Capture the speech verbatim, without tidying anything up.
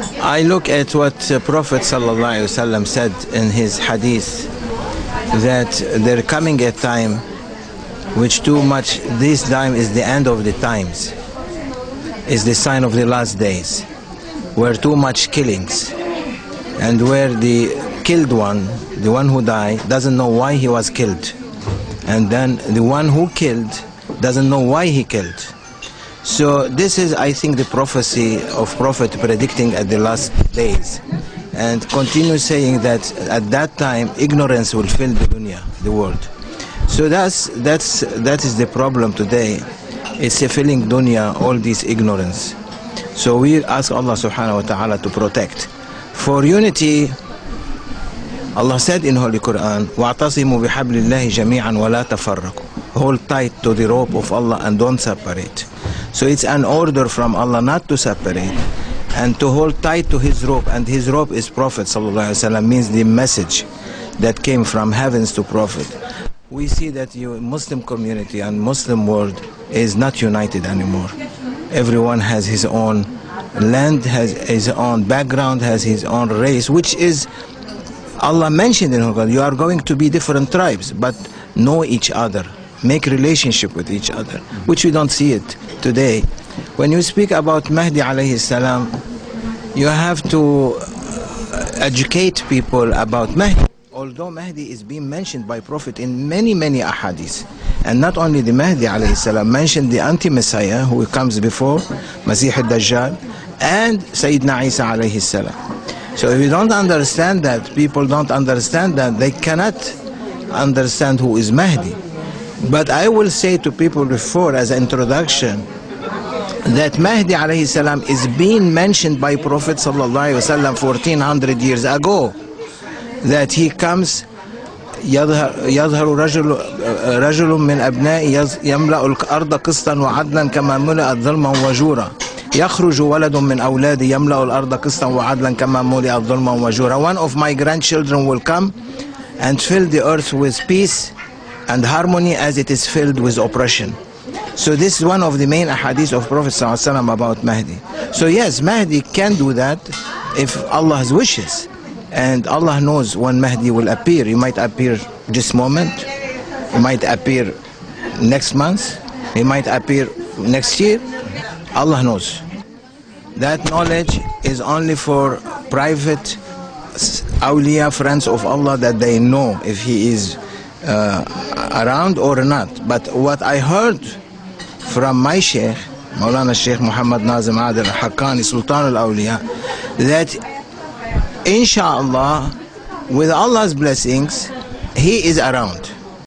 I look at what uh, Prophet ﷺ said in his hadith, that there coming a time which too much, this time is the end of the times, is the sign of the last days, where too much killings, and where the killed one, the one who died, doesn't know why he was killed, and then the one who killed doesn't know why he killed. So this is, I think, the prophecy of Prophet predicting at the last days, and continue saying that at that time ignorance will fill the dunya, the world. So that's that's that is the problem today. It's a filling dunya, all this ignorance. So we ask Allah subhanahu wa ta'ala to protect. For unity, Allah said in Holy Quran, وَاعْتَصِمُوا بِحَبْلِ اللَّهِ جَمِيعًا وَلَا تَفَرَّقُوا. Hold tight to the rope of Allah and don't separate. So it's an order from Allah not to separate and to hold tight to His rope, and His rope is Prophet sallallahu alaihi wasallam, means the message that came from heavens to Prophet. We see that the Muslim community and Muslim world is not united anymore. Everyone has his own land, has his own background, has his own race, which is, Allah mentioned in Quran, you are going to be different tribes, but know each other, make relationship with each other, which we don't see it today. When you speak about Mahdi alayhi salam, you have to educate people about Mahdi. Although Mahdi is being mentioned by Prophet in many, many ahadith, and not only the Mahdi alayhi salam, mentioned the anti-Messiah who comes before, Masih al-Dajjal, and Sayyidina Isa alayhi salam. So if you don't understand that, people don't understand that, they cannot understand who is Mahdi. But I will say to people before, as an introduction, that Mahdi alayhi salam is being mentioned by Prophet sallallahu alaihi wasallam fourteen hundred years ago, that he comes, يظهر رجل رجل من أبناء يملأ الأرض قسطا وعدلا كما ملأت ظلما وجورا يخرج ولد من أولادي يملأ الأرض قسطا وعدلا كما ملأت ظلما وجورا. One of my grandchildren will come and fill the earth with peace and harmony as it is filled with oppression. So this is one of the main ahadith of Prophet ﷺ about Mahdi. So yes, Mahdi can do that if Allah's wishes. And Allah knows when Mahdi will appear. He might appear this moment, he might appear next month, he might appear next year. Allah knows. That knowledge is only for private awliya, friends of Allah, that they know if he is uh, around or not. But what I heard from my Sheikh, Maulana Sheikh Muhammad Nazim Adil Haqqani, Sultan al-Awliya, that Inshallah, with Allah's blessings, he is around.